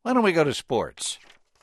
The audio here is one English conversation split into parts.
Why don't we go to sports?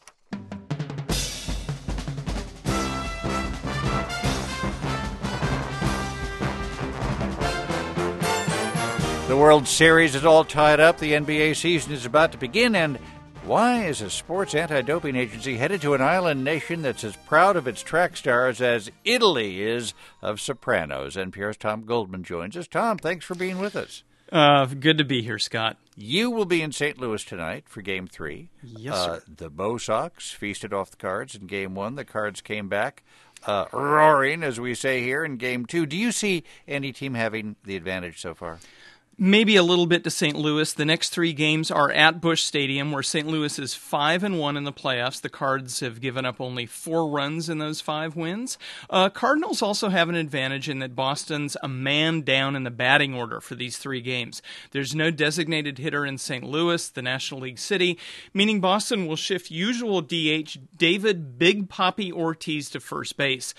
The World Series is all tied up. The NBA season is about to begin, and why is a sports anti-doping agency headed to an island nation that's as proud of its track stars as Italy is of sopranos? NPR's Tom Goldman joins us. Tom, thanks for being with us. Good to be here, Scott. You will be in St. Louis tonight for Game 3. Yes, sir. The Bo Sox feasted off the Cards in Game 1. The Cards came back roaring, as we say here, in Game 2. Do you see any team having the advantage so far? Maybe a little bit to St. Louis. The next 3 games are at Busch Stadium, where St. Louis is 5-1 in the playoffs. The Cards have given up only 4 runs in those 5 wins. Cardinals also have an advantage in that Boston's a man down in the batting order for these 3 games. There's no designated hitter in St. Louis, the National League city, meaning Boston will shift usual DH David Big Papi Ortiz to first base.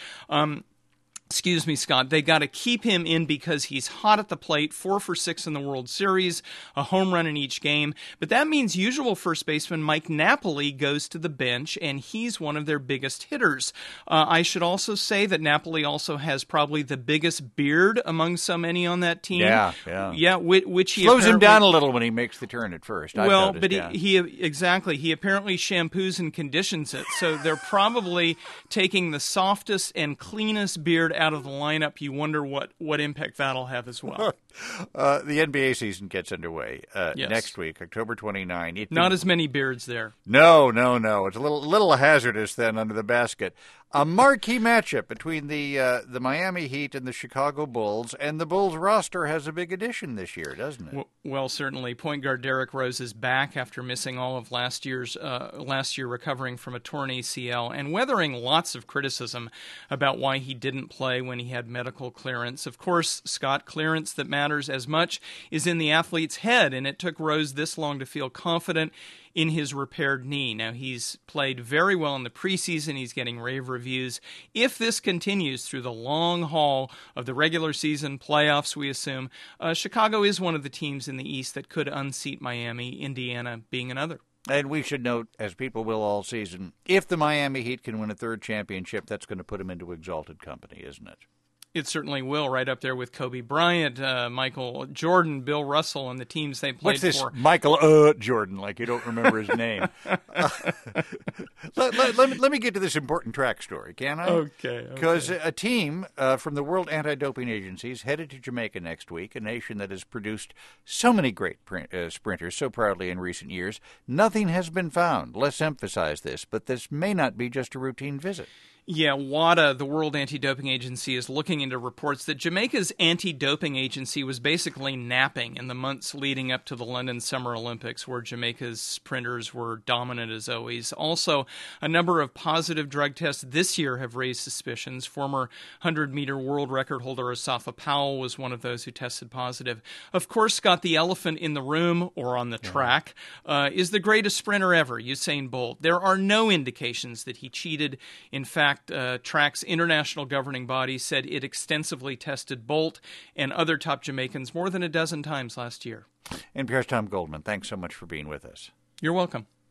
Excuse me, Scott. They got to keep him in because he's hot at the plate, 4 for 6 in the World Series, a home run in each game. But that means usual first baseman Mike Napoli goes to the bench, and he's one of their biggest hitters. I should also say that Napoli also has probably the biggest beard among so many on that team. Yeah. Which he slows him down a little when he makes the turn at first. I've well, noticed, but yeah. he apparently shampoos and conditions it, so they're probably taking the softest and cleanest beard out of the lineup. You wonder what impact that'll have as well. The NBA season gets underway Yes. next week, October 29. Not as many beards there. No. It's a little hazardous then under the basket. A marquee matchup between the Miami Heat and the Chicago Bulls, and the Bulls roster has a big addition this year, doesn't it? Well, certainly. Point guard Derrick Rose is back after missing all of last year recovering from a torn ACL and weathering lots of criticism about why he didn't play when he had medical clearance. Of course, Scott, clearance that matters as much is in the athlete's head, and it took Rose this long to feel confident in his repaired knee. Now, he's played very well in the preseason. He's getting rave reviews. If this continues through the long haul of the regular season playoffs, we assume, Chicago is one of the teams in the East that could unseat Miami, Indiana being another. And we should note, as people will all season, if the Miami Heat can win a 3rd championship, that's going to put them into exalted company, isn't it? It certainly will, right up there with Kobe Bryant, Michael Jordan, Bill Russell, and the teams they played What's this, for. Michael Jordan, like you don't remember his name. Let me get to this important track story, can I? Okay. Because a team from the World Anti-Doping Agency is headed to Jamaica next week, a nation that has produced so many great sprinters so proudly in recent years. Nothing has been found. Let's emphasize this, but this may not be just a routine visit. Yeah, WADA, the World Anti-Doping Agency, is looking into reports that Jamaica's anti-doping agency was basically napping in the months leading up to the London Summer Olympics, where Jamaica's sprinters were dominant as always. Also, a number of positive drug tests this year have raised suspicions. Former 100-meter world record holder Asafa Powell was one of those who tested positive. Of course, Scott, the elephant in the room, or on the track, is the greatest sprinter ever, Usain Bolt. There are no indications that he cheated. In fact, Track's international governing body said it extensively tested Bolt and other top Jamaicans more than a dozen times last year. NPR's Tom Goldman, thanks so much for being with us. You're welcome.